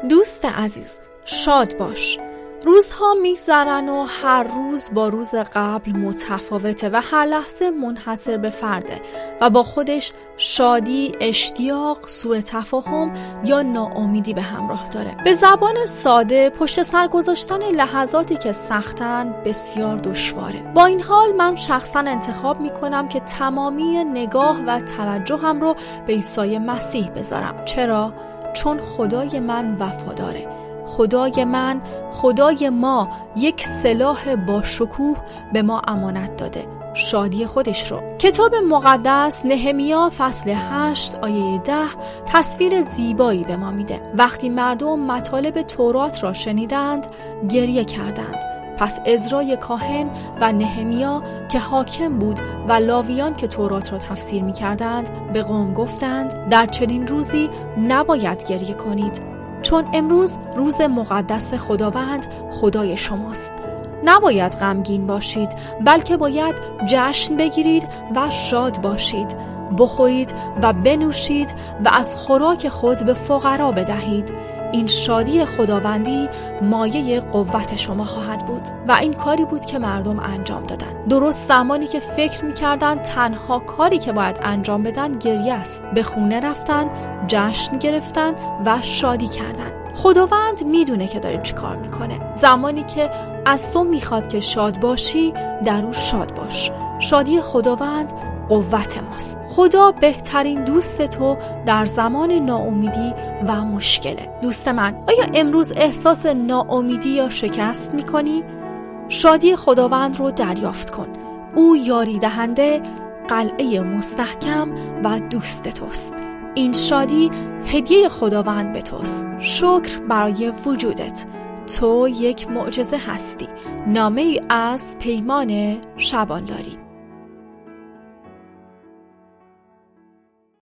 دوست عزیز، شاد باش. روزها میگذرن و هر روز با روز قبل متفاوته و هر لحظه منحصر به فرده و با خودش شادی، اشتیاق، سوء تفاهم یا ناامیدی به همراه داره. به زبان ساده پشت سر گذاشتن لحظاتی که سختن بسیار دشواره. با این حال من شخصا انتخاب میکنم که تمامی نگاه و توجهم رو به عیسی مسیح بذارم. چرا؟ چون خدای من وفاداره. خدای من، خدای ما یک سلاح با شکوه به ما امانت داده، شادی خودش رو. کتاب مقدس نهمیا فصل 8 آیه 10 تصویر زیبایی به ما میده. وقتی مردم مطالب تورات را شنیدند گریه کردند. پس عزرای کاهن و نهمیا که حاکم بود و لاویان که تورات را تفسیر می‌کردند به قوم گفتند در چنین روزی نباید گریه کنید، چون امروز روز مقدس خداوند خدای شماست. نباید غمگین باشید، بلکه باید جشن بگیرید و شاد باشید. بخورید و بنوشید و از خوراک خود به فقرا بدهید. این شادی خداوندی مایه قوت شما خواهد بود. و این کاری بود که مردم انجام دادن. درست زمانی که فکر می‌کردن تنها کاری که باید انجام بدن گریه است، به خونه رفتن، جشن گرفتن و شادی کردن. خداوند میدونه که داره چی کار میکنه. زمانی که از تو میخواد که شاد باشی در او شاد باش. شادی خداوند قوت ماست. خدا بهترین دوست تو در زمان ناامیدی و مشکله. دوست من، آیا امروز احساس ناامیدی یا شکست میکنی؟ شادی خداوند رو دریافت کن. او یاری دهنده، قلعه مستحکم و دوست توست. این شادی هدیه خداوند به توست. شکر برای وجودت. تو یک معجزه هستی. نامه‌ای از پیمان شبانلاری.